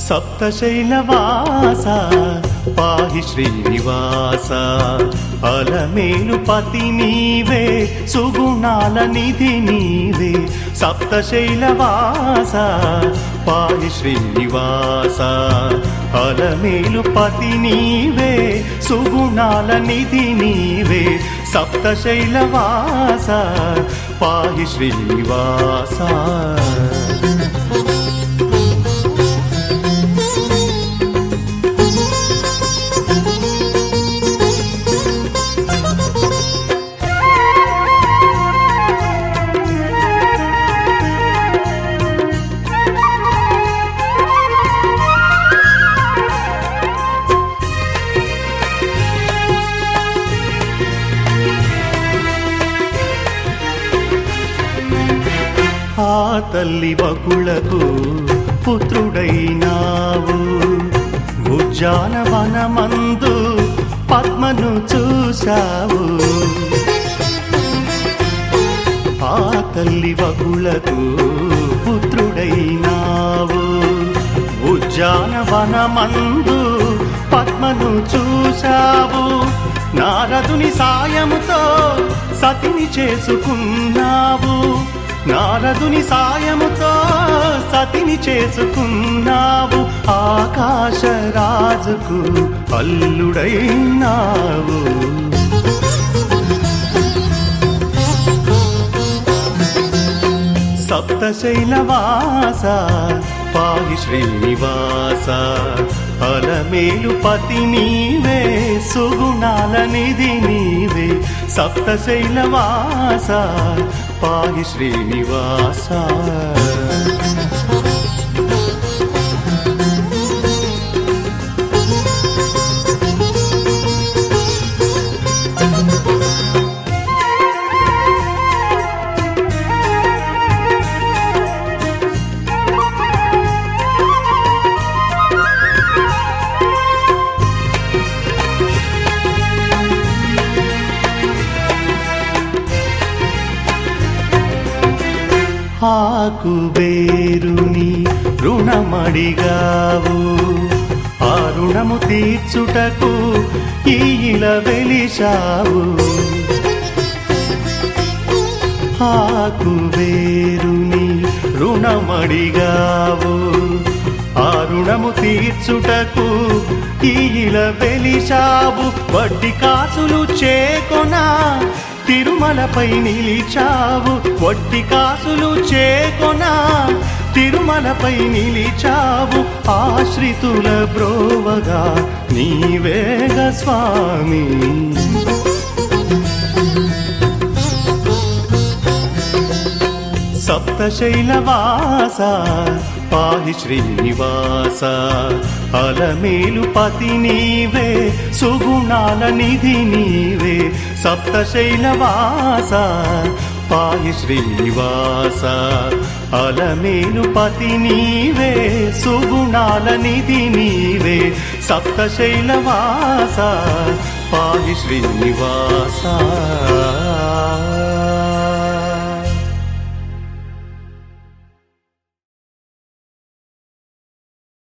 సప్తశైలవాస పాహి శ్రీనివాస అలమేలు పతి నీవే సుగుణాల నిధి నీవే సప్తశైలవాస పాహి శ్రీనివాస అలమేలు పతి నీవే సుగుణాల నిధి నీవే సప్తశైలవాస పాహి శ్రీనివాస ఆ తల్లి వకులకు పుత్రుడైనావు ఉద్యానవనమందు పద్మను చూశావు ఆ తల్లి వకులకు పుత్రుడైనావు ఉద్యానవనమందు పద్మను చూశావు నారదుని సాయముతో సతిని చేసుకున్నావు నారదుని సాయముతో సతిని చేసుకున్నావు ఆకాశరాజుకు అల్లుడైనావు సప్తశైలవాస పాహి శ్రీనివాస అలమేలు పతి నీవే సుగుణాల నిధి నీవే సప్తశైలవాస పాహి శ్రీనివాస ఆకుబేరుని రుణమడిగావు ఆ రుణము తీర్చుటకు ఈల వెలిశావు ఆకుబేరుని రుణమడిగావు ఆ రుణము తీర్చుటకు ఈల వెలిశావు వడ్డీ కాసులు చేకొనా తిరుమలపై నిలిచావు వడ్డీ కాసులు చేకొనా తిరుమలపై నిలిచావు ఆశ్రితుల బ్రోవగా నీవేగ స్వామి సప్తశైలవాస పాహి శ్రీనివాస అలమేలు పతి నీవే సుగుణాల నిధి నీవే సప్తశైలవాస పాహి శ్రీనివాస అలమేలు పతి నీవే సుగుణాల నిధి నీవే సప్తశైలవాస పాహి శ్రీనివాస